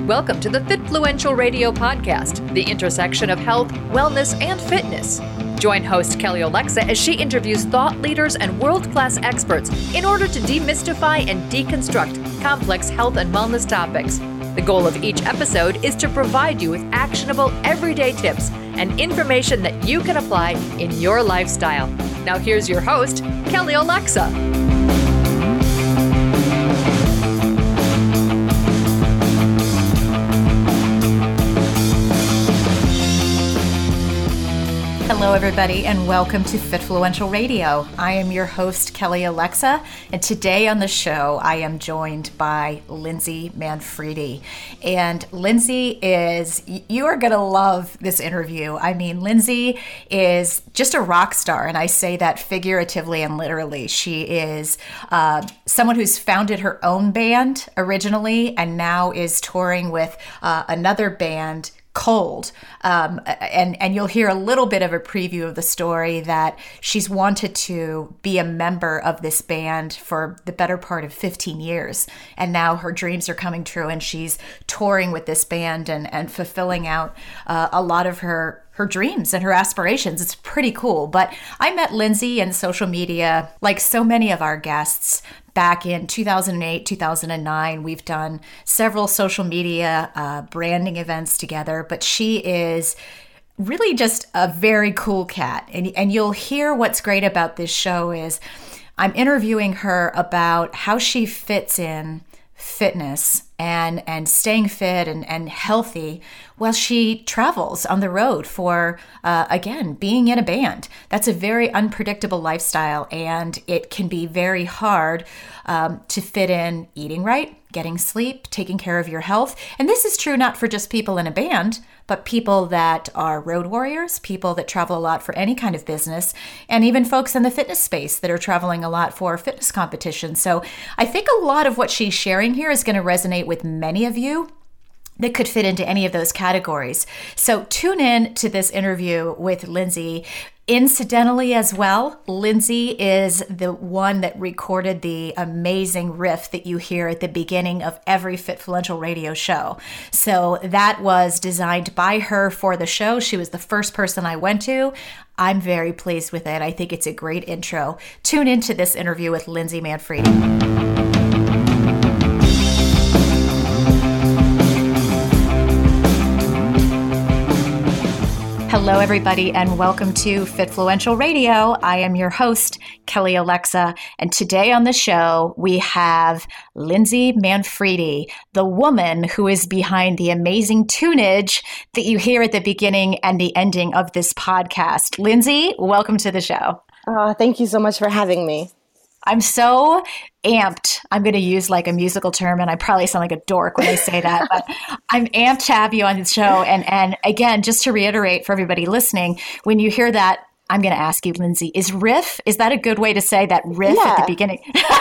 Welcome to the Fitfluential Radio Podcast, the intersection of health, wellness, and fitness. Join host Kelly Alexa as she interviews thought leaders and world-class experts in order to demystify and deconstruct complex health and wellness topics. The goal of each episode is to provide you with actionable, everyday tips and information that you can apply in your lifestyle. Now here's your host, Kelly Alexa. Hello, everybody, and welcome to Fitfluential Radio. I am your host, Kelly Alexa, and today on the show, I am joined by Lindsay Manfredi. And Lindsay you are going to love this interview. I mean, Lindsay is just a rock star, and I say that figuratively and literally. She is someone who's founded her own band originally and now is touring with another band, Cold. And you'll hear a little bit of a preview of the story that she's wanted to be a member of this band for the better part of 15 years. And now her dreams are coming true and she's touring with this band and fulfilling out a lot of her dreams and her aspirations. It's pretty cool. But I met Lindsay in social media, like so many of our guests, back in 2008, 2009. We've done several social media branding events together, but she is really just a very cool cat. And you'll hear what's great about this show is I'm interviewing her about how she fits in fitness and staying fit and healthy while she travels on the road for, again, being in a band. That's a very unpredictable lifestyle, and it can be very hard to fit in eating right, getting sleep, taking care of your health. And this is true not for just people in a band, but people that are road warriors, people that travel a lot for any kind of business, and even folks in the fitness space that are traveling a lot for fitness competitions. So I think a lot of what she's sharing here is going to resonate with many of you that could fit into any of those categories. So tune in to this interview with Lindsay. Incidentally as well, Lindsay is the one that recorded the amazing riff that you hear at the beginning of every Fitfluential Radio show. So that was designed by her for the show. She was the first person I went to. I'm very pleased with it. I think it's a great intro. Tune into this interview with Lindsay Manfredi. Hello, everybody, and welcome to Fitfluential Radio. I am your host, Kelly Alexa, and today on the show, we have Lindsay Manfredi, the woman who is behind the amazing tunage that you hear at the beginning and the ending of this podcast. Lindsay, welcome to the show. Thank you so much for having me. I'm so amped. I'm going to use like a musical term, and I probably sound like a dork when I say that, but I'm amped to have you on the show. And again, just to reiterate for everybody listening, when you hear that, I'm going to ask you, Lindsay, is that a good way to say that riff at the beginning?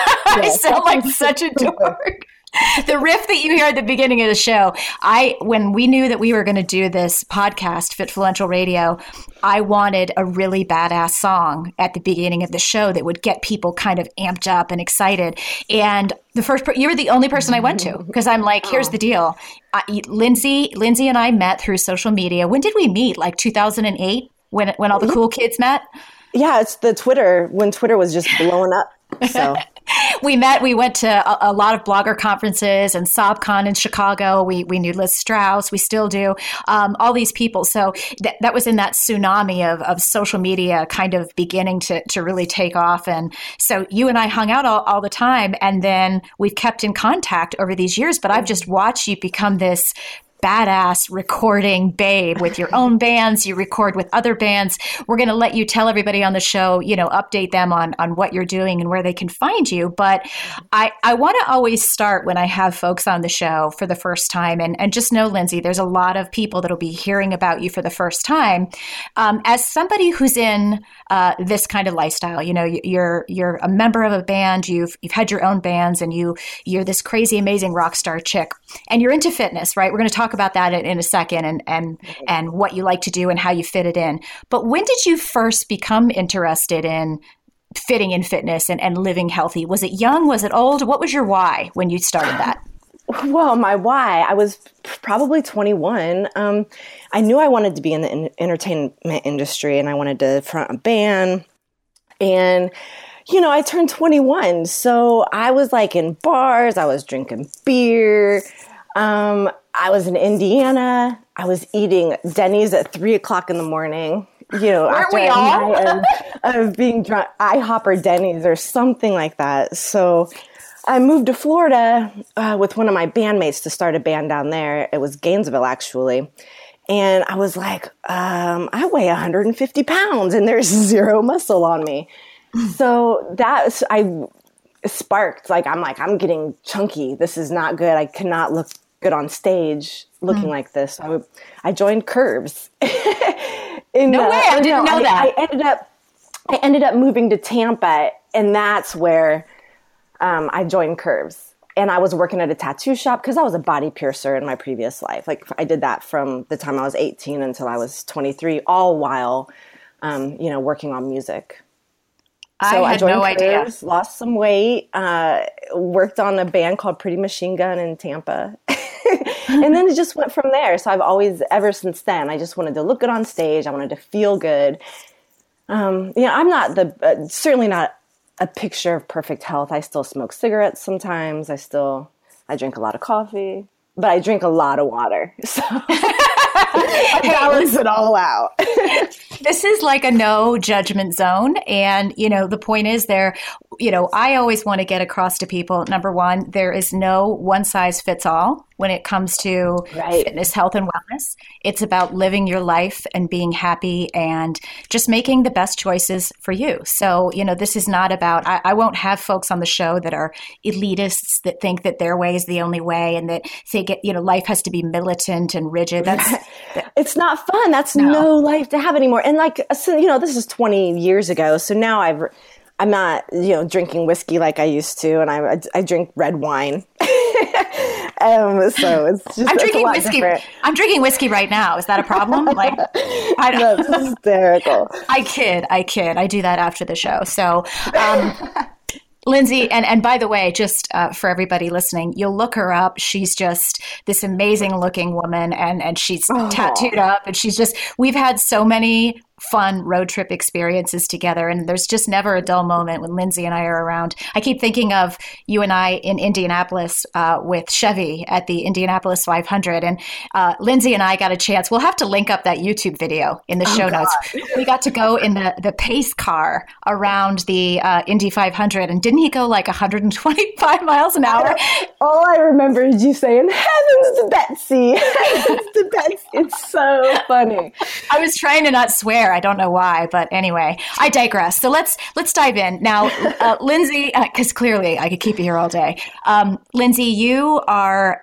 I sound like such a dork. The riff that you hear at the beginning of the show, when we knew that we were going to do this podcast, Fitfluential Radio, I wanted a really badass song at the beginning of the show that would get people kind of amped up and excited. And you were the only person I went to because I'm like, here's the deal. Lindsay and I met through social media. When did we meet? Like 2008 when all the cool kids met? Yeah, it's the Twitter, when Twitter was just blowing up. So we went to a lot of blogger conferences and SobCon in Chicago. We knew Liz Strauss. We still do. All these people. So that was in that tsunami of social media kind of beginning to really take off. And so you and I hung out all the time. And then we've kept in contact over these years. But I've just watched you become this badass recording babe with your own bands. You record with other bands. We're going to let you tell everybody on the show, update them on what you're doing and where they can find you. But I want to always start when I have folks on the show for the first time. And just know, Lindsay, there's a lot of people that'll be hearing about you for the first time. As somebody who's in this kind of lifestyle, you're a member of a band, you've had your own bands, and you're this crazy, amazing rock star chick, and you're into fitness, right? We're going to talk about that in a second and what you like to do and how you fit it in. But when did you first become interested in fitting in fitness and living healthy? Was it young? Was it old? What was your why when you started that? Well, my why, I was probably 21. I knew I wanted to be in the entertainment industry and I wanted to front a band. And, I turned 21. So I was like in bars, I was drinking beer. I was in Indiana. I was eating Denny's at 3:00 in the morning. After we a all? night of being drunk, IHOP or Denny's or something like that. So I moved to Florida with one of my bandmates to start a band down there. It was Gainesville, actually. And I was like, I weigh 150 pounds and there's zero muscle on me. So I sparked, I'm getting chunky. This is not good. I cannot look good on stage looking like this. So I joined Curves. No way, I didn't know that. I ended up moving to Tampa, and that's where I joined Curves. And I was working at a tattoo shop because I was a body piercer in my previous life. Like I did that from the time I was 18 until I was 23, all while, working on music. So I had no idea. Curves, lost some weight, worked on a band called Pretty Machine Gun in Tampa. And then it just went from there. So I've always, ever since then, I just wanted to look good on stage. I wanted to feel good. I'm not certainly not a picture of perfect health. I still smoke cigarettes sometimes. I drink a lot of coffee, but I drink a lot of water. So I balance it all out. This is like a no judgment zone. And, the point is I always want to get across to people, number one, there is no one size fits all when it comes to fitness, health, and wellness. It's about living your life and being happy and just making the best choices for you. So, this is not about, I won't have folks on the show that are elitists that think that their way is the only way and that think, life has to be militant and rigid. It's not fun. That's no life to have anymore. And this is 20 years ago. So now I'm not, drinking whiskey like I used to, and I drink red wine. So it's just I'm drinking whiskey. Different. I'm drinking whiskey right now. Is that a problem? That's hysterical. I kid. I do that after the show. So, Lindsay, and by the way, just for everybody listening, you'll look her up. She's just this amazing looking woman, and she's tattooed up, and we've had so many fun road trip experiences together, and there's just never a dull moment when Lindsay and I are around. I keep thinking of you and I in Indianapolis with Chevy at the Indianapolis 500, and Lindsay and I got a chance. We'll have to link up that YouTube video in the show notes. We got to go in the pace car around the Indy 500, and didn't he go like 125 miles an hour? All I remember is you saying, "Heavens to Betsy." Heavens to Betsy. It's so funny. I was trying to not swear. I don't know why, but anyway, I digress. So let's dive in now, Lindsay, because clearly I could keep you here all day. Lindsay, you are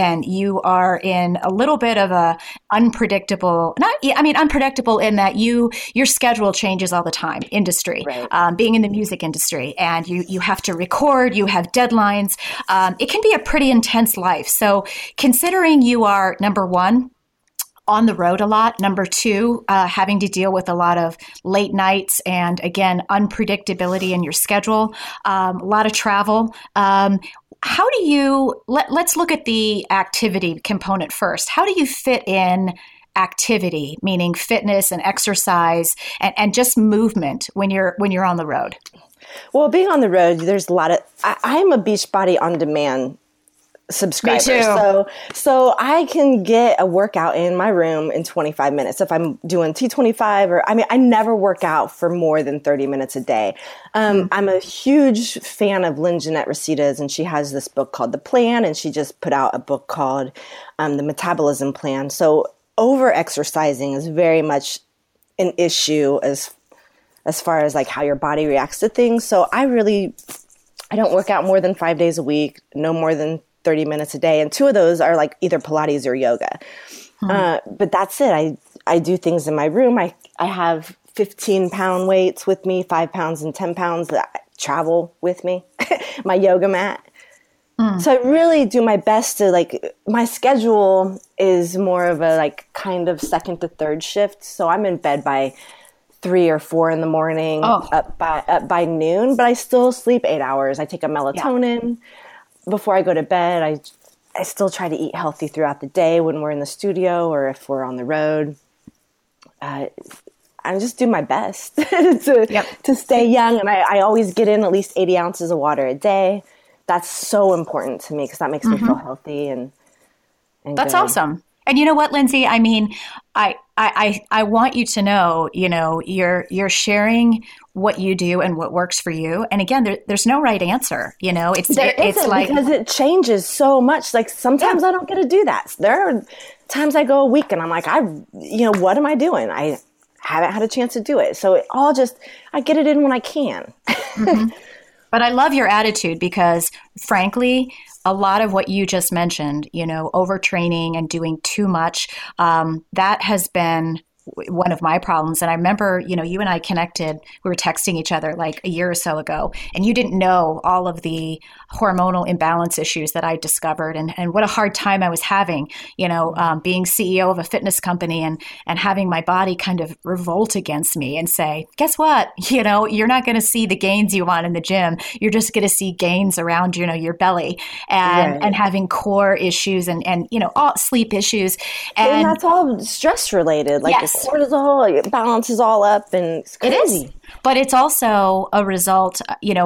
in a little bit of a unpredictable in that your schedule changes all the time. Industry, right. Being in the music industry, and you have to record, you have deadlines. It can be a pretty intense life. So considering you are, number one, on the road a lot. Number two, having to deal with a lot of late nights and, again, unpredictability in your schedule, a lot of travel. How do you, let's look at the activity component first. How do you fit in activity, meaning fitness and exercise and just movement when you're on the road? Well, being on the road, there's a lot of, I'm a Beachbody On Demand subscriber. Me too. So I can get a workout in my room in 25 minutes. If I'm doing T25 I never work out for more than 30 minutes a day. I'm a huge fan of Lynn Jeanette Rositas, and she has this book called The Plan, and she just put out a book called The Metabolism Plan. So over exercising is very much an issue as far as like how your body reacts to things. So I don't work out more than 5 days a week, no more than 30 minutes a day. And 2 of those are like either Pilates or yoga. But that's it. I do things in my room. I have 15-pound weights with me, 5 pounds and 10 pounds that travel with me, my yoga mat. So I really do my best to my schedule is more of a kind of second to third shift. So I'm in bed by 3 or 4 in the morning, up by noon, but I still sleep 8 hours. I take a melatonin before I go to bed. I still try to eat healthy throughout the day when we're in the studio or if we're on the road. I just do my best to stay young. And I always get in at least 80 ounces of water a day. That's so important to me because that makes me feel healthy and that's good. Awesome. And you know what, Lindsay? I mean, I want you to know, you're sharing what you do and what works for you. And again, there's no right anscer. It's like, because it changes so much. Like sometimes I don't get to do that. There are times I go a week and I'm like, what am I doing? I haven't had a chance to do it. So I get it in when I can. But I love your attitude because frankly, a lot of what you just mentioned, overtraining and doing too much, that has been one of my problems. And I remember, you and I connected, we were texting each other like a year or so ago, and you didn't know all of the hormonal imbalance issues that I discovered and what a hard time I was having, being CEO of a fitness company and having my body kind of revolt against me and say, guess what? You're not going to see the gains you want in the gym. You're just going to see gains around, your belly and having core issues and all sleep issues. And that's all stress related. Like the cortisol, it balances all up and it's crazy. It is. But it's also a result,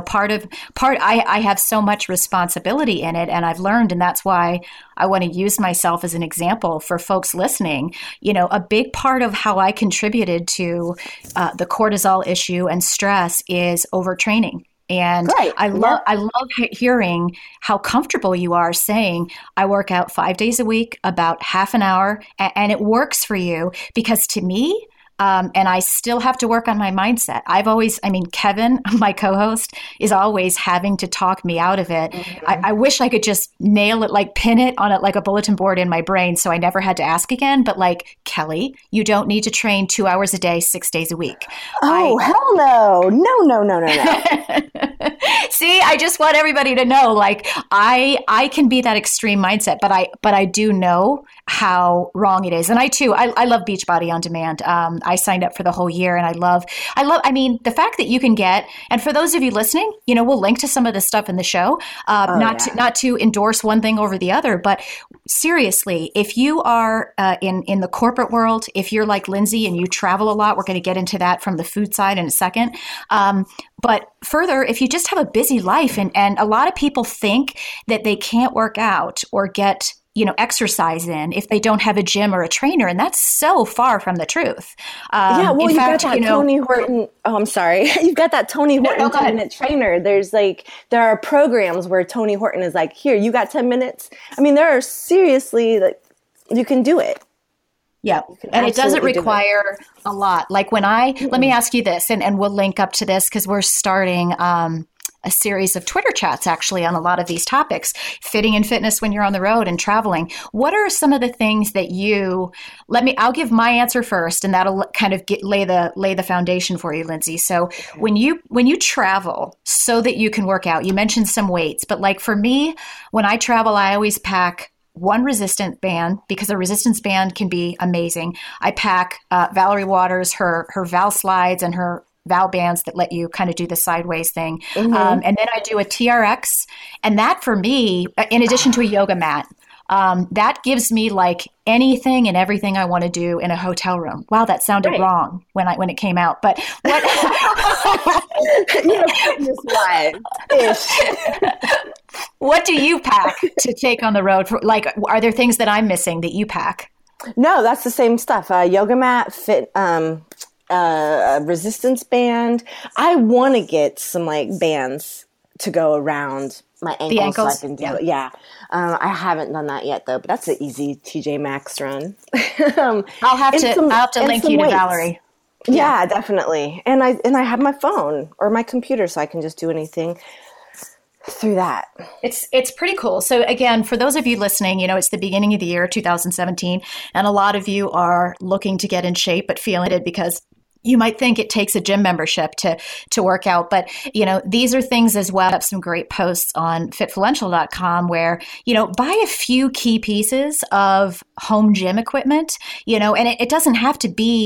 I have so much responsibility in it and I've learned, and that's why I want to use myself as an example for folks listening. A big part of how I contributed to the cortisol issue and stress is overtraining. And I love hearing how comfortable you are saying, I work out 5 days a week, about half an hour, and it works for you because to me, and I still have to work on my mindset. Kevin, my co-host, is always having to talk me out of it. I wish I could just nail it, like pin it on it like a bulletin board in my brain so I never had to ask again. But like, Kelly, you don't need to train 2 hours a day, 6 days a week. Oh, hell no. No. See, I just want everybody to know, like, I can be that extreme mindset, but I do know how wrong it is. And I love Beachbody On Demand. I signed up for the whole year and I love, the fact that you can get, and for those of you listening, we'll link to some of this stuff in the show, not to endorse one thing over the other, but seriously, if you are in the corporate world, if you're like Lindsay and you travel a lot, we're going to get into that from the food side in a second. But further, if you just have a busy life and a lot of people think that they can't work out or get exercise in if they don't have a gym or a trainer. And that's so far from the truth. You've got that Tony Horton. Oh, I'm sorry. You've got that Tony Horton 10-minute trainer. There are programs where Tony Horton is like, here, you got 10 minutes. There are seriously, you can do it. Yeah. And it doesn't require a lot. Like let me ask you this, and we'll link up to this because we're starting, a series of Twitter chats actually on a lot of these topics, fitting in fitness when you're on the road and traveling. What are some of the things that I'll give my answer first and that'll kind of lay the foundation for you, Lindsay. So when you travel so that you can work out, you mentioned some weights, but like for me, when I travel, I always pack one resistance band because a resistance band can be amazing. I pack Valerie Waters, her Val slides and her Val bands that let you kind of do the sideways thing. And then I do a TRX. And that for me, in addition to a yoga mat, that gives me like anything and everything I want to do in a hotel room. Wow, that sounded wrong when it came out. But what? What do you pack to take on the road? Are there things that I'm missing that you pack? No, that's the same stuff. Yoga mat, fit. A resistance band. I want to get some bands to go around my ankles, so I can do it. Yeah. I haven't done that yet though, but that's an easy TJ Maxx run. I'll have to link you to Valerie. Yeah, definitely. And I have my phone or my computer so I can just do anything through that. It's pretty cool. So again, for those of you listening, it's the beginning of the year, 2017, and a lot of you are looking to get in shape, but feeling it because you might think it takes a gym membership to work out, but these are things as well. I have some great posts on fitfluential.com where, buy a few key pieces of home gym equipment, and it doesn't have to be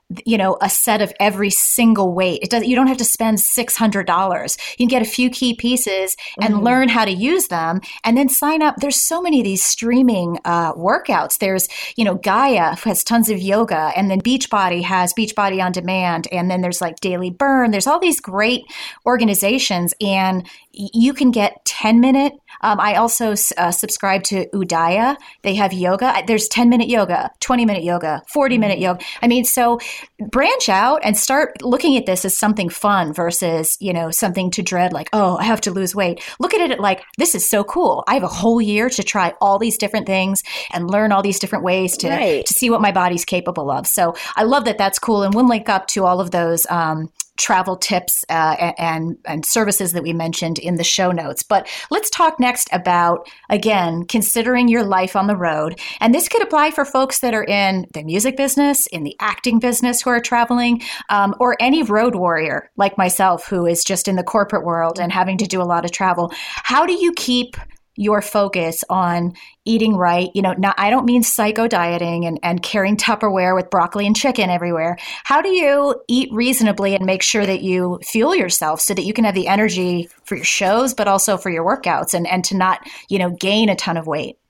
a set of every single weight. You don't have to spend $600. You can get a few key pieces and learn how to use them and then sign up. There's so many of these streaming workouts. There's, Gaia has tons of yoga, and then Beachbody has Beachbody On Demand. And then there's like Daily Burn. There's all these great organizations, and you can get 10-minute. I also subscribe to Udaya. They have yoga. There's 10-minute yoga, 20-minute yoga, 40-minute yoga. I mean, so branch out and start looking at this as something fun versus, something to dread, like, oh, I have to lose weight. Look at it like, this is so cool. I have a whole year to try all these different things and learn all these different ways to see what my body's capable of. So I love that that's cool. And we'll link up to all of those travel tips and services that we mentioned in the show notes. But let's talk next about, again, considering your life on the road. And this could apply for folks that are in the music business, in the acting business who are traveling, or any road warrior like myself who is just in the corporate world and having to do a lot of travel. How do you keep your focus on eating right? Now, I don't mean psycho dieting and carrying Tupperware with broccoli and chicken everywhere. How do you eat reasonably and make sure that you fuel yourself so that you can have the energy for your shows, but also for your workouts and to not, gain a ton of weight?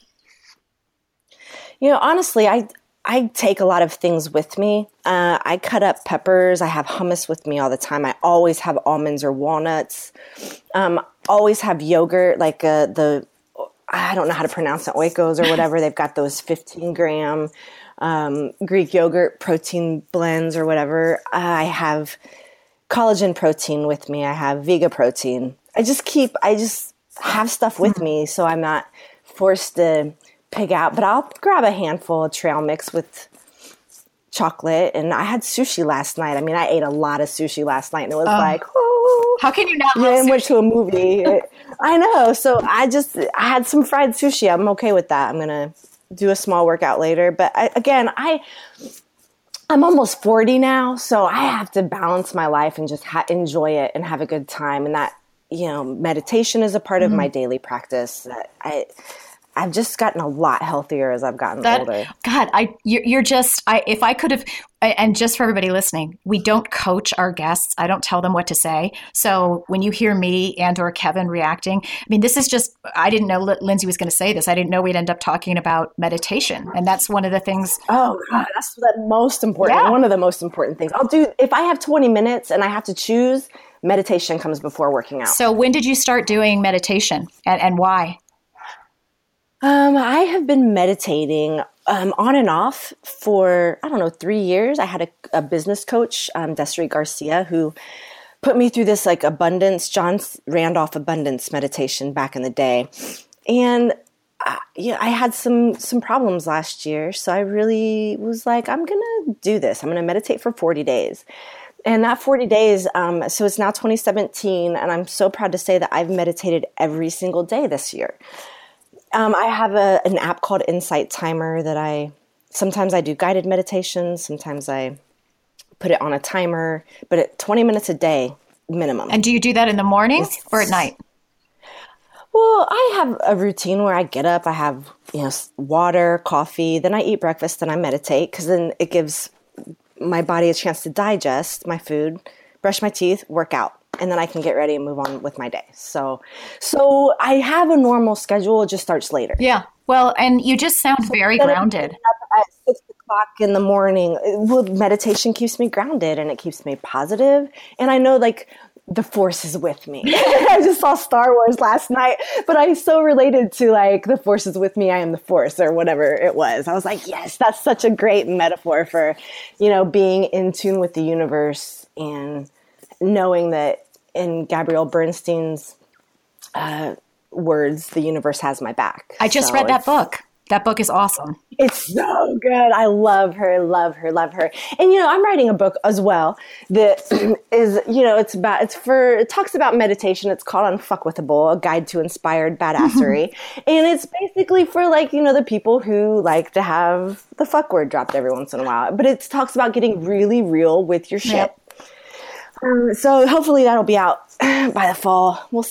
Honestly, I take a lot of things with me. I cut up peppers. I have hummus with me all the time. I always have almonds or walnuts. Always have yogurt, like I don't know how to pronounce it, Oikos or whatever. They've got those 15-gram Greek yogurt protein blends or whatever. I have collagen protein with me. I have Vega protein. I just have stuff with me so I'm not forced to pig out. But I'll grab a handful of trail mix with chocolate. And I had sushi last night. I mean, I ate a lot of sushi last night, and it was like, oh. How can you not? Yeah, and went to a movie. I know. So I had some fried sushi. I'm okay with that. I'm going to do a small workout later. But I'm almost 40 now, so I have to balance my life and just enjoy it and have a good time. And that, meditation is a part of my daily practice. I've just gotten a lot healthier as I've gotten older. God, if I could have, and just for everybody listening, we don't coach our guests. I don't tell them what to say. So when you hear me and or Kevin reacting, I mean, this is just, I didn't know Lindsay was going to say this. I didn't know we'd end up talking about meditation. And that's one of the things. Oh God, that's the most important. Yeah. One of the most important things I'll do. If I have 20 minutes and I have to choose, meditation comes before working out. So when did you start doing meditation and why? I have been meditating on and off for, 3 years. I had a business coach, Desiree Garcia, who put me through this like John Randolph abundance meditation back in the day. And I had some problems last year. So I really was like, I'm going to do this. I'm going to meditate for 40 days. And that 40 days, so it's now 2017. And I'm so proud to say that I've meditated every single day this year. I have an app called Insight Timer that sometimes I do guided meditations. Sometimes I put it on a timer, but at 20 minutes a day minimum. And do you do that in the morning or at night? Well, I have a routine where I get up, I have, water, coffee, then I eat breakfast, then I meditate because then it gives my body a chance to digest my food, brush my teeth, work out. And then I can get ready and move on with my day. So I have a normal schedule. It just starts later. Yeah. Well, and you just sound very grounded. At 6 o'clock in the morning, meditation keeps me grounded and it keeps me positive. And I know like the force is with me. I just saw Star Wars last night, but I so related to like the force is with me. I am the force or whatever it was. I was like, yes, that's such a great metaphor for, being in tune with the universe and knowing that in Gabrielle Bernstein's words, the universe has my back. I just read that book. That book is awesome. It's so good. I love her, love her, love her. And, I'm writing a book as well that is, it talks about meditation. It's called Unfuckwithable, A Guide to Inspired Badassery. And it's basically for the people who like to have the fuck word dropped every once in a while. But it talks about getting really real with your shit. Yep. So hopefully that'll be out by the fall. We'll see. Yeah.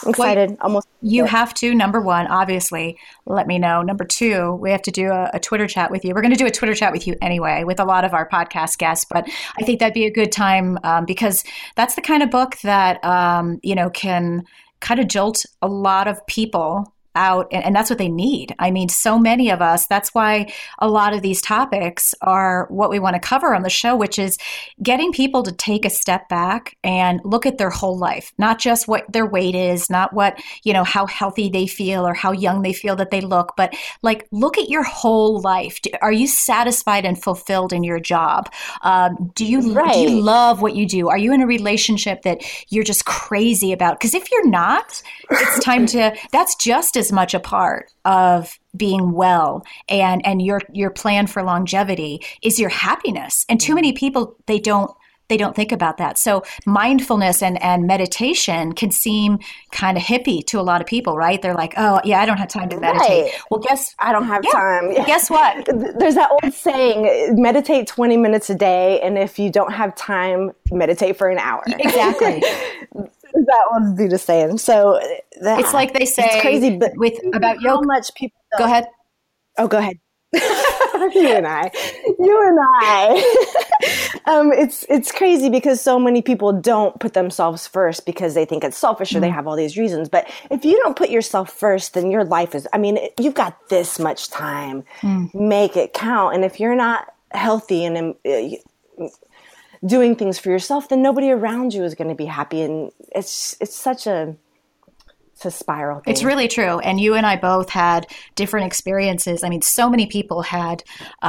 excited. Almost. You have to, number one, obviously, let me know. Number two, we have to do a Twitter chat with you. We're going to do a Twitter chat with you anyway, with a lot of our podcast guests. But I think that'd be a good time because that's the kind of book that, can kind of jolt a lot of people out, and that's what they need. I mean, so many of us, that's why a lot of these topics are what we want to cover on the show, which is getting people to take a step back and look at their whole life, not just what their weight is, not what, how healthy they feel or how young they feel that they look, but like, look at your whole life. Are you satisfied and fulfilled in your job? Do you love what you do? Are you in a relationship that you're just crazy about? Because if you're not, it's time to, that's just as much a part of being well and your plan for longevity is your happiness. And too many people, they don't think about that. So mindfulness and meditation can seem kind of hippie to a lot of people, right? They're like, oh yeah, I don't have time to meditate. Right. Well, I don't have time. Guess what? There's that old saying, meditate 20 minutes a day. And if you don't have time, meditate for an hour. Exactly. That would be the saying. So it's like they say, it's crazy, but about yoga. How much people don't. Go ahead. Oh, go ahead. You and I. It's crazy because so many people don't put themselves first because they think it's selfish or they have all these reasons. But if you don't put yourself first, then your life is, you've got this much time. Make it count. And if you're not healthy and doing things for yourself, then nobody around you is going to be happy. And it's a spiral thing. It's really true. And you and I both had different experiences. I mean, so many people had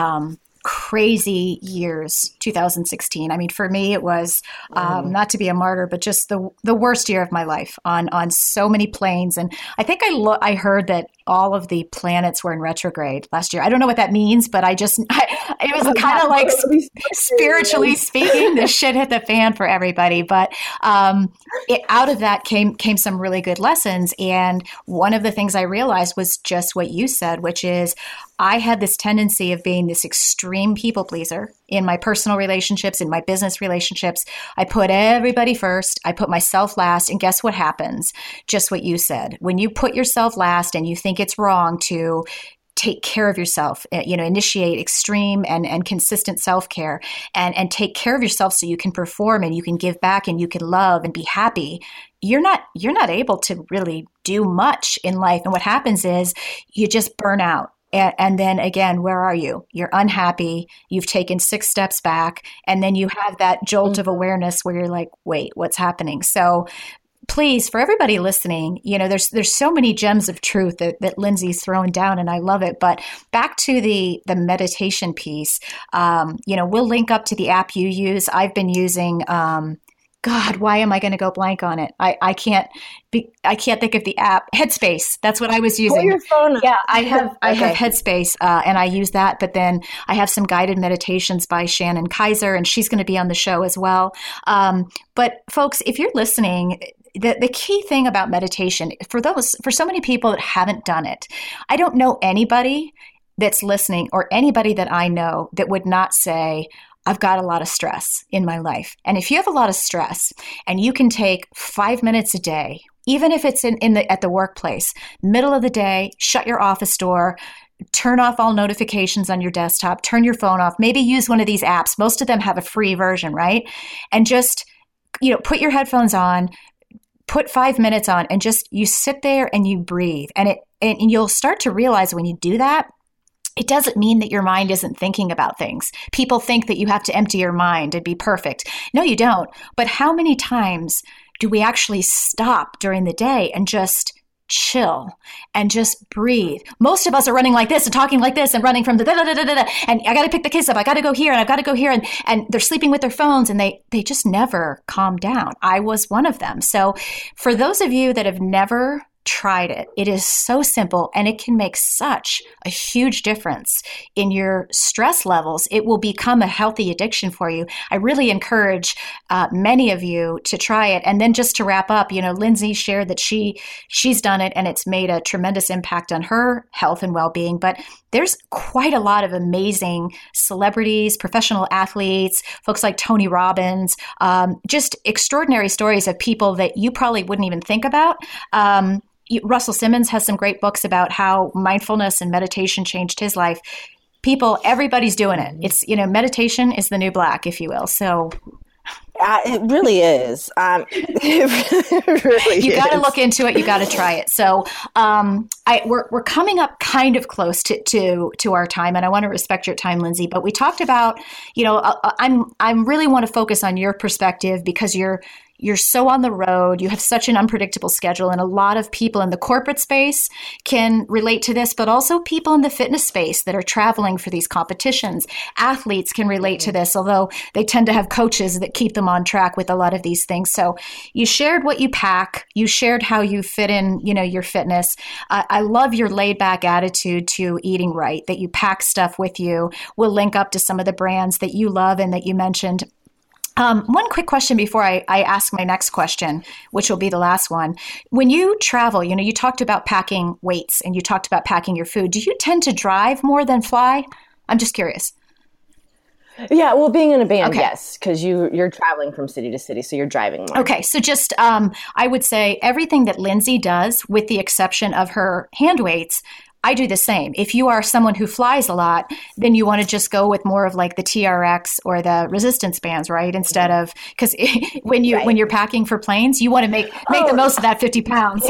crazy years, 2016. I mean, for me, it was not to be a martyr, but just the worst year of my life on so many planes. And I think I heard that all of the planets were in retrograde last year. I don't know what that means, but it was kind of like spiritually speaking, the shit hit the fan for everybody. But out of that came some really good lessons. And one of the things I realized was just what you said, which is I had this tendency of being this extreme people pleaser in my personal relationships, in my business relationships. I put everybody first. I put myself last. And guess what happens? Just what you said. When you put yourself last and you think it's wrong to take care of yourself, initiate extreme and consistent self-care and take care of yourself so you can perform and you can give back and you can love and be happy, you're not able to really do much in life. And what happens is you just burn out. And then again, where are you? You're unhappy. You've taken 6 steps back. And then you have that jolt of awareness where you're like, wait, what's happening? So please, for everybody listening, there's so many gems of truth that Lindsay's throwing down, and I love it. But back to the meditation piece, we'll link up to the app you use. I've been using God, why am I going to go blank on it? I can't think of the app. Headspace. That's what I was using. Pull your phone up. Yeah, I have Headspace, and I use that. But then I have some guided meditations by Shannon Kaiser, and she's going to be on the show as well. But folks, if you're listening, the key thing about meditation for so many people that haven't done it, I don't know anybody that's listening or anybody that I know that would not say, I've got a lot of stress in my life. And if you have a lot of stress and you can take 5 minutes a day, even if it's at the workplace, middle of the day, shut your office door, turn off all notifications on your desktop, turn your phone off, maybe use one of these apps. Most of them have a free version, right? And just, put your headphones on, put 5 minutes on, and just, you sit there and you breathe. And you'll start to realize when you do that, it doesn't mean that your mind isn't thinking about things. People think that you have to empty your mind and be perfect. No, you don't. But how many times do we actually stop during the day and just chill and just breathe? Most of us are running like this and talking like this and running from the da-da-da-da-da, and I got to pick the kids up. I got to go here and I've got to go here. And they're sleeping with their phones and they just never calm down. I was one of them. So for those of you that have never tried it. It is so simple and it can make such a huge difference in your stress levels. It will become a healthy addiction for you. I really encourage many of you to try it. And then just to wrap up, Lindsay shared that she's done it and it's made a tremendous impact on her health and well-being. But there's quite a lot of amazing celebrities, professional athletes, folks like Tony Robbins, just extraordinary stories of people that you probably wouldn't even think about. Russell Simmons has some great books about how mindfulness and meditation changed his life. Everybody's doing it. It's, meditation is the new black, if you will. So it really is. It really you got to is. look into it. You got to try it. So we're coming up kind of close to our time, and I want to respect your time, Lindsay. But we talked about, I really want to focus on your perspective because you're so on the road. You have such an unpredictable schedule, and a lot of people in the corporate space can relate to this, but also people in the fitness space that are traveling for these competitions. Athletes can relate to this, although they tend to have coaches that keep them on track with a lot of these things. So you shared what you pack. You shared how you fit in, your fitness. I love your laid back attitude to eating right, that you pack stuff with you. We'll link up to some of the brands that you love and that you mentioned. One quick question before I ask my next question, which will be the last one. When you travel, you talked about packing weights and you talked about packing your food. Do you tend to drive more than fly? I'm just curious. Yeah, well, being in a band, Okay. yes, because you're traveling from city to city, so you're driving more. Okay, so just I would say everything that Lindsay does, with the exception of her hand weights, I do the same. If you are someone who flies a lot, then you want to just go with more of like the TRX or the resistance bands, right? Instead of, because when you're packing for planes, you want to make the most of that 50 pounds.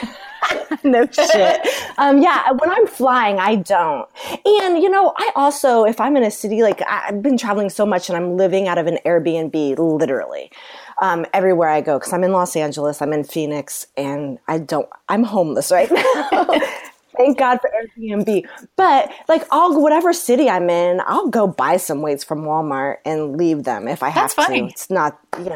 No shit. When I'm flying, I don't. And, I also, if I'm in a city, like I've been traveling so much and I'm living out of an Airbnb, literally, everywhere I go. Cause I'm in Los Angeles, I'm in Phoenix, and I'm homeless right now. Thank God for Airbnb. But whatever city I'm in, I'll go buy some weights from Walmart and leave them if I have That's funny. to. It's not,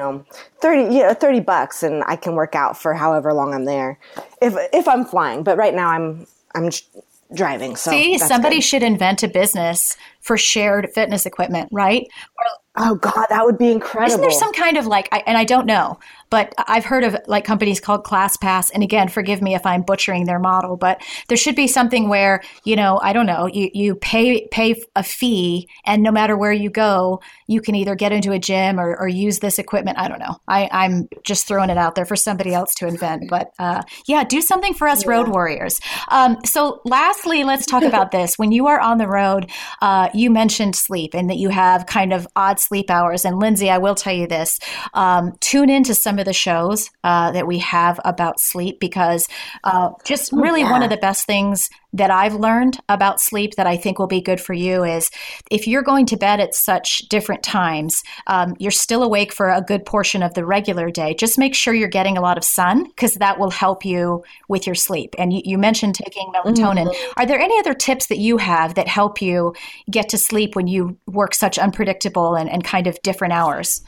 $30 and I can work out for however long I'm there if I'm flying. But right now I'm driving. So See, that's somebody good. should invent a business for shared fitness equipment, right? Oh God, that would be incredible. Isn't there some kind of I don't know, but I've heard of companies called ClassPass. And again, forgive me if I'm butchering their model, but there should be something where, I don't know, you pay a fee and no matter where you go, you can either get into a gym or use this equipment. I don't know. I'm just throwing it out there for somebody else to invent, but do something for us road warriors. So lastly, let's talk about this. When you are on the road, you mentioned sleep and that you have kind of odd sleep hours. And Lindsay, I will tell you this, tune into some of the shows that we have about sleep because one of the best things that I've learned about sleep that I think will be good for you is if you're going to bed at such different times, you're still awake for a good portion of the regular day. Just make sure you're getting a lot of sun because that will help you with your sleep. And you mentioned taking melatonin. Mm-hmm. Are there any other tips that you have that help you get to sleep when you work such unpredictable and kind of different hours?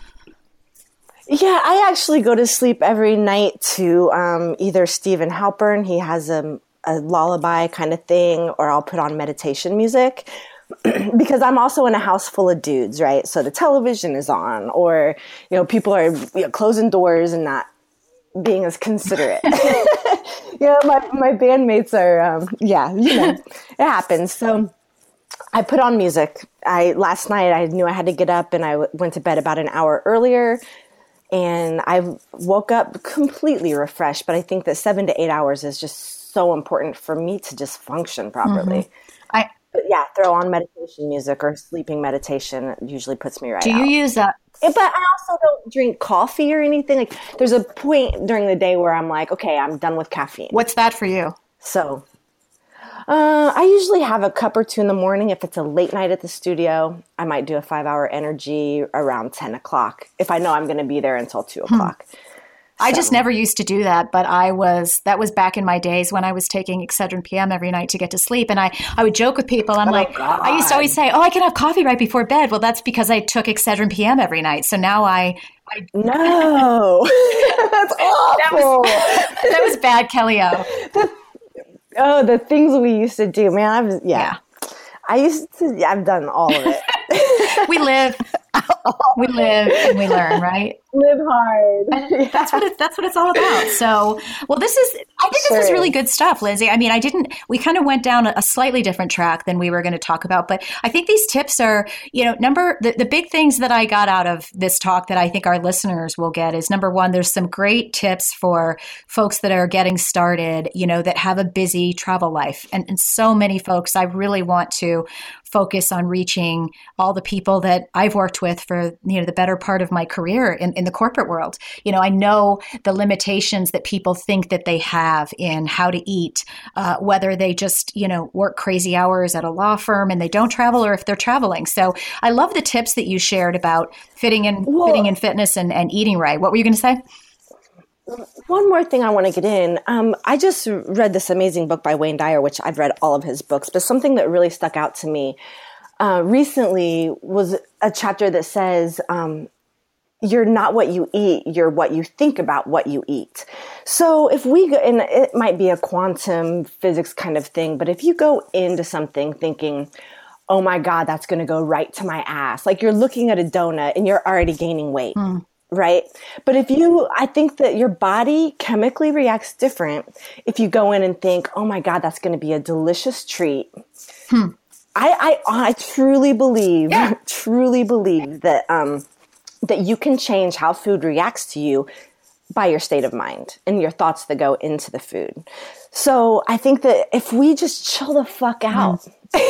Yeah, I actually go to sleep every night to either Stephen Halpern. He has a lullaby kind of thing, or I'll put on meditation music because I'm also in a house full of dudes, right? So the television is on, or, people are closing doors and not being as considerate. My bandmates are, it happens. So I put on music. Last night I knew I had to get up and I went to bed about an hour earlier. And I woke up completely refreshed, but I think that 7 to 8 hours is just so important for me to just function properly. Mm-hmm. Throw on meditation music or sleeping meditation. It usually puts me right out. Do you use that? But I also don't drink coffee or anything. Like there's a point during the day where I'm like, okay, I'm done with caffeine. What's that for you? So I usually have a cup or two in the morning. If it's a late night at the studio, I might do a 5-hour energy around 10 o'clock if I know I'm going to be there until 2 o'clock. I just never used to do that, but that was back in my days when I was taking Excedrin PM every night to get to sleep. And I would joke with people. I used to always say, I can have coffee right before bed. Well, that's because I took Excedrin PM every night. So now No, that's awful. That was bad, Kelly-O? The things we used to do, man. I've done all of it. We live and we learn, right? Live hard. That's what it's all about. So, well, this is really good stuff, Lindsay. I mean, we kind of went down a slightly different track than we were going to talk about, but I think these tips are, the big things that I got out of this talk that I think our listeners will get is, number one, there's some great tips for folks that are getting started, that have a busy travel life. And so many folks, I really want to focus on reaching all the people that I've worked with for, the better part of my career in the corporate world. I know the limitations that people think that they have in how to eat, whether they just, work crazy hours at a law firm and they don't travel, or if they're traveling. So I love the tips that you shared about fitting in fitness and eating right. What were you going to say? One more thing I want to get in. I just read this amazing book by Wayne Dyer, which I've read all of his books, but something that really stuck out to me recently was a chapter that says, you're not what you eat, you're what you think about what you eat. So if we go, and it might be a quantum physics kind of thing, but if you go into something thinking, oh my God, that's going to go right to my ass, like you're looking at a donut and you're already gaining weight. Right. But I think that your body chemically reacts different if you go in and think, oh my God, that's going to be a delicious treat. I truly believe that, that you can change how food reacts to you by your state of mind and your thoughts that go into the food. So I think that if we just chill the fuck out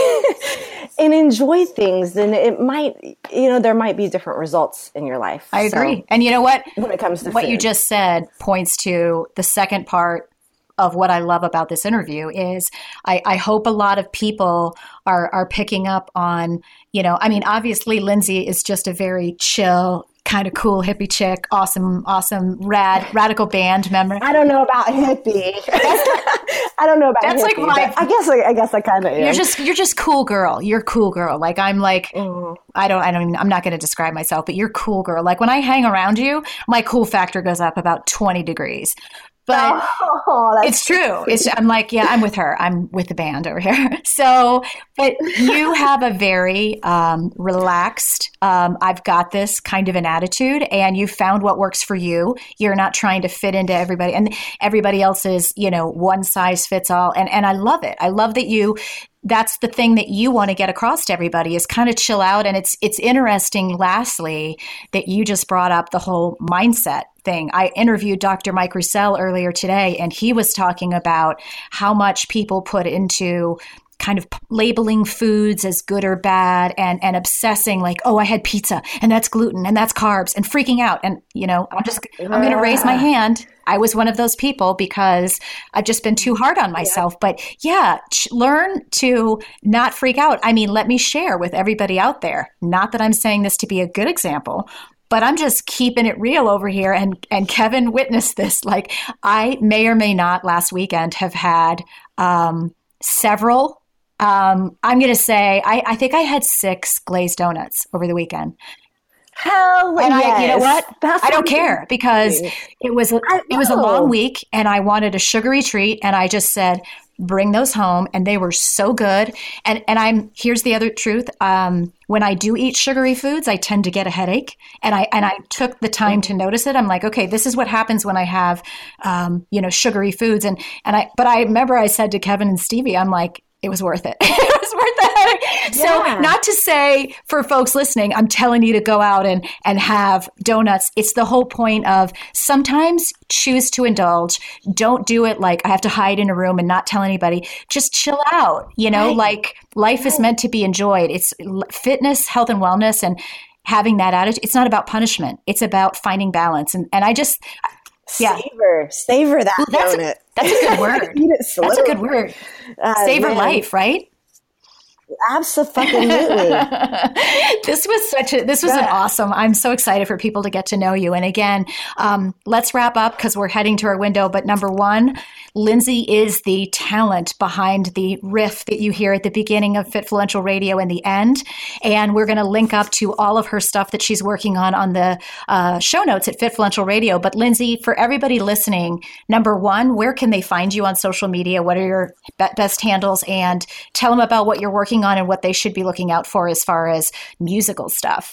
and enjoy things, then it might, there might be different results in your life. I agree. So, and you know what? When it comes to what food. You just said points to the second part of what I love about this interview is I hope a lot of people are picking up on, obviously Lindsay is just a very chill, kind of cool hippie chick, awesome, radical band member. I don't know about hippie. I don't know about that's hippie. Like I guess I kind of am. You're just cool girl. You're cool girl. Like I'm like I'm not going to describe myself, but you're cool girl. Like when I hang around you, my cool factor goes up about 20 degrees. But it's true. I'm like, yeah, I'm with her. I'm with the band over here. So, but you have a very relaxed, I've got this kind of an attitude, and you found what works for you. You're not trying to fit into everybody and everybody else's, one size fits all. And I love it. I love that that's the thing that you want to get across to everybody is kind of chill out. And it's interesting, lastly, that you just brought up the whole mindset thing. I interviewed Dr. Mike Roussel earlier today, and he was talking about how much people put into kind of labeling foods as good or bad and obsessing like, oh, I had pizza and that's gluten and that's carbs and freaking out. And, I'm going to raise my hand. I was one of those people because I've just been too hard on myself. Yeah. But learn to not freak out. I mean, let me share with everybody out there. Not that I'm saying this to be a good example, but I'm just keeping it real over here. And Kevin witnessed this. Like I may or may not last weekend have had several. I'm going to say I think I had 6 glazed donuts over the weekend. Hell and yes. You know what? I don't care because it was a long week and I wanted a sugary treat and I just said, bring those home, and they were so good. And here's the other truth. When I do eat sugary foods, I tend to get a headache, and I took the time to notice it. I'm like, okay, this is what happens when I have sugary foods. But I remember I said to Kevin and Stevie, I'm like, it was worth it. It was worth the headache. Yeah. So not to say for folks listening, I'm telling you to go out and have donuts. It's the whole point of sometimes choose to indulge. Don't do it like I have to hide in a room and not tell anybody. Just chill out. Right. Like life is meant to be enjoyed. It's fitness, health, and wellness, and having that attitude. It's not about punishment. It's about finding balance. And I just... Yeah. Savor that donut. That's a good word. Eat it slow. That's a good word. Savor life, right? Absolutely. This was an awesome. I'm so excited for people to get to know you. And again, let's wrap up because we're heading to our window. But number one, Lindsay is the talent behind the riff that you hear at the beginning of Fitfluential Radio and the end. And we're going to link up to all of her stuff that she's working on the show notes at Fitfluential Radio. But Lindsay, for everybody listening, number one, where can they find you on social media? What are your best handles? And tell them about what you're working on and what they should be looking out for as far as musical stuff.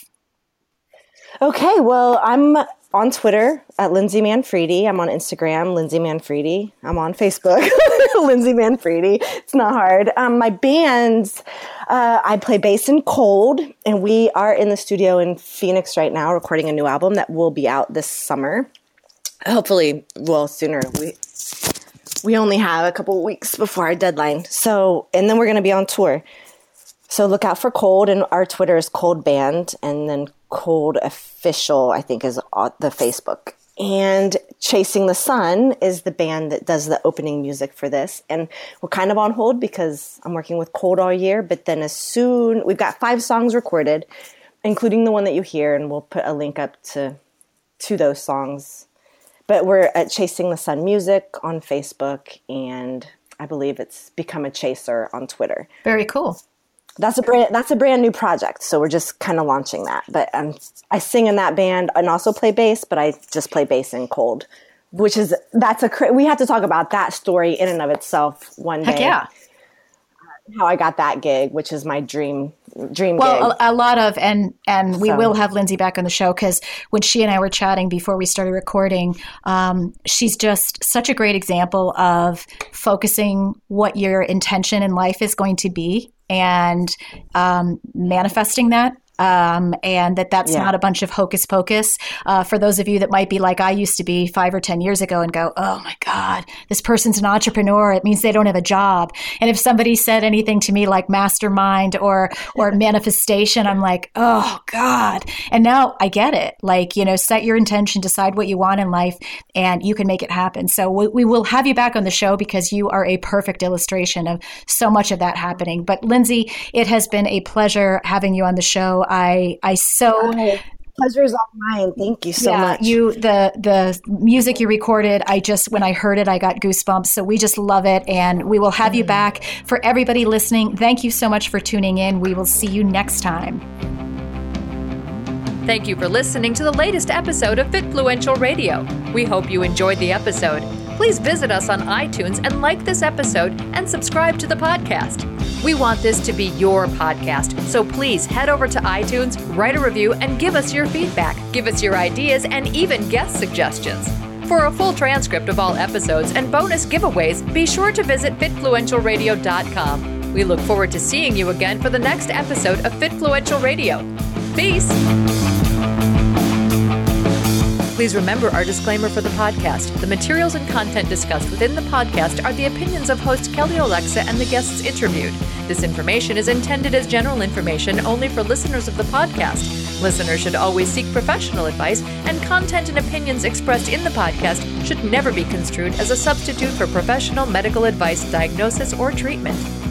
Okay, well, I'm on Twitter at Lindsay Manfredi. I'm on Instagram, Lindsay Manfredi. I'm on Facebook, Lindsay Manfredi. It's not hard. My bands, I play bass in Cold, and we are in the studio in Phoenix right now recording a new album that will be out this summer. Hopefully, well, sooner. We only have a couple of weeks before our deadline. So, and then we're going to be on tour. So look out for Cold, and our Twitter is Cold Band, and then Cold Official, I think, is the Facebook. And Chasing the Sun is the band that does the opening music for this. And we're kind of on hold because I'm working with Cold all year, but then we've got 5 songs recorded, including the one that you hear, and we'll put a link up to those songs. But we're at Chasing the Sun Music on Facebook, and I believe it's Become a Chaser on Twitter. Very cool. That's a brand new project, so we're just kind of launching that. But I sing in that band and also play bass, but I just play bass in Cold, we have to talk about that story in and of itself one day. Heck yeah. How I got that gig, which is my dream gig. Well, a lot of, and we will have Lindsay back on the show because when she and I were chatting before we started recording, she's just such a great example of focusing what your intention in life is going to be and manifesting that. And that's not a bunch of hocus pocus. For those of you that might be like I used to be 5 or 10 years ago and go, oh my God, this person's an entrepreneur. It means they don't have a job. And if somebody said anything to me like mastermind or manifestation, I'm like, oh God. And now I get it. Like, set your intention, decide what you want in life, and you can make it happen. So we will have you back on the show because you are a perfect illustration of so much of that happening. But Lindsay, it has been a pleasure having you on the show. Pleasure is all mine. Thank you so much. The music you recorded, when I heard it, I got goosebumps. So we just love it, and we will have you back. For everybody listening, thank you so much for tuning in. We will see you next time. Thank you for listening to the latest episode of Fitfluential Radio. We hope you enjoyed the episode. Please visit us on iTunes and like this episode and subscribe to the podcast. We want this to be your podcast, so please head over to iTunes, write a review, and give us your feedback. Give us your ideas and even guest suggestions. For a full transcript of all episodes and bonus giveaways, be sure to visit fitfluentialradio.com. We look forward to seeing you again for the next episode of Fitfluential Radio. Peace! Please remember our disclaimer for the podcast. The materials and content discussed within the podcast are the opinions of host Kelly Olexa and the guests interviewed. This information is intended as general information only for listeners of the podcast. Listeners should always seek professional advice, and content and opinions expressed in the podcast should never be construed as a substitute for professional medical advice, diagnosis, or treatment.